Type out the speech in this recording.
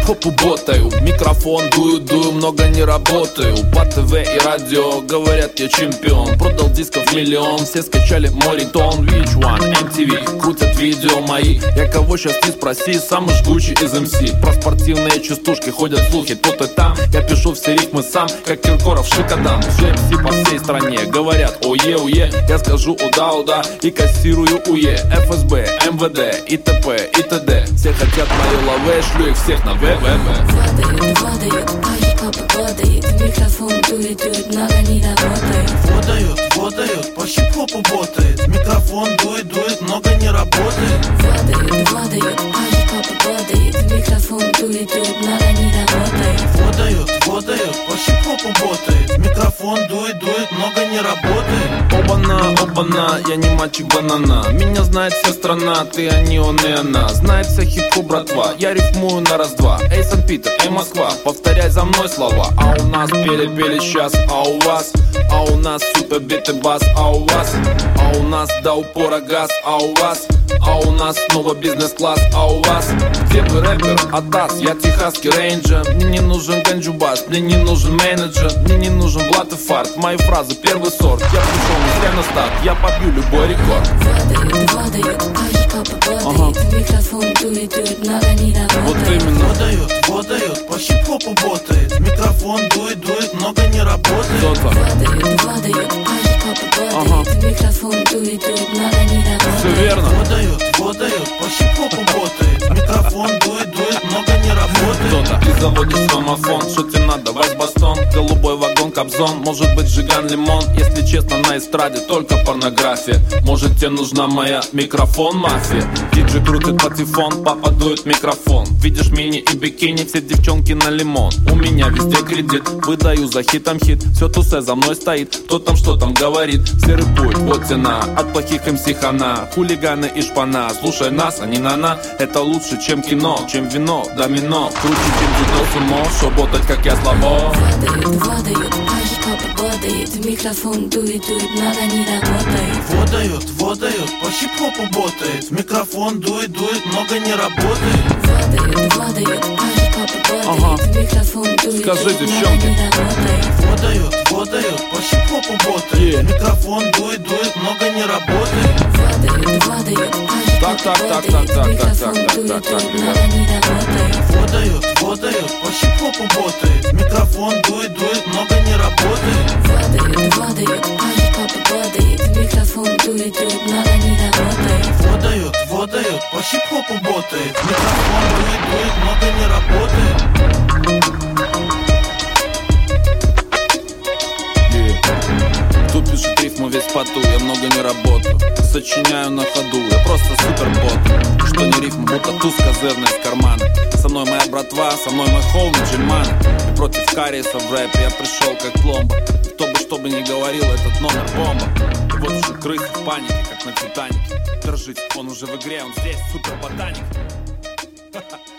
хип-хопу ботаю. Микрофон дую, много не работаю. По ТВ и радио говорят, я чемпион. Продал дисков миллион, все скачали мой ритон. VH1, MTV, крутят видео мои. Я кого сейчас не спроси, самый жгучий из MC. Про спортивные частушки ходят слухи тут и там. Я пишу все рифмы сам, как Киркоров Шикодам. Все MC по всей стране говорят ое. Я скажу уда и кассирую УЕ. ФСБ, МВД и т.п. и т.д. Все хотят мои лаве, шлю их всех на ВВВ. Водают, а хип-хоп падает. Микрофон дует, много не работает. Водают, по хип-хопу ботает. Микрофон дует, много не работает. Водают, а хип-хоп падает. Микрофон дует, много не работает. Водают, по хип-хопу ботает. Микрофон дует, много не работает. Оба-на, я не мальчик-банана. Меня знает вся страна, ты, они, он и она. Знает вся хип-хоп братва, я рифмую на раз-два. Эй, Санкт-Питер, эй, Москва, повторяй за мной слова. А у нас пели сейчас, а у вас? А у нас супер биты бас, а у вас? А у нас до упора газ, а у вас? А у нас снова бизнес-класс, а у вас? Где вы рэпер? Атас, я техасский рейнджер. Мне не нужен ганджубас, мне не нужен менеджер. Мне не нужен блат и фарт, мои фразы первый сорт. Я пришел не зря на старт, я побью любой рекорд. Водают, а хип-хоп падает. Микрофон дует, много не работает. Вот именно. Водают, по хип-хопу ботает. Микрофон дует, много не работает. Кто-то. Водают, а хип-хоп падает. Микрофон дует, много не работает. Все верно. Водают, по хип-хопу ботает. Микрофон дует, много не работает. Кто-то. Ты заводишь домофон, что тебе надо, вайс-бастон. Голубой вагон, кобзон, может быть жиган, лимон. Если честно, на эстраде только порнография. Может тебе нужна моя микрофон-мафия. Диджей крутит патефон, папа дует микрофон. Видишь мини и бикини, все девчонки на лимон. У меня везде кредит, выдаю за хитом хит. Все тусе за мной стоит, кто там что там говорит. Все рэпуют, вот цена, от плохих МС хана. Хулиганы и шпана, слушай нас, а не на. Это лучше, чем кино, чем вино, домино. Круче, чем дзюдо, сумо, шо ботать, как я слабо. Водают, а хип-хоп падает. Микрофон дует, много не работает. Водают, по хип-хопу ботает. Микрофон дует, много не работает. Водают, а хип-хоп падает. Микрофон дует, Скажи, много девчонки. не работает. Водают, по хип-хопу ботает. Микрофон дует, много не работает. Водают, а хип-хоп падает. Микрофон дует, много не работает. Водают, по хип-хопу ботает. Микрофон дует, много не работает. Водают, а хип-хоп падает. Микрофон дует, много не работает. Водают, по хип-хопу ботает. Микрофон дует, много не работает. Кто пишет рифму весь в поту, я много не работаю. Сочиняю на ходу, я просто супербот. Что не рифма, будто туз козырный из кармана. Со мной моя братва, со мной мой холмик Джельман. И против кариеса в рэпе я пришел как пломба. Кто бы ни говорил, этот номер бомба. И вот уже крысы в панике, как на Титанике. Держись, он уже в игре, он здесь, супер ботаник.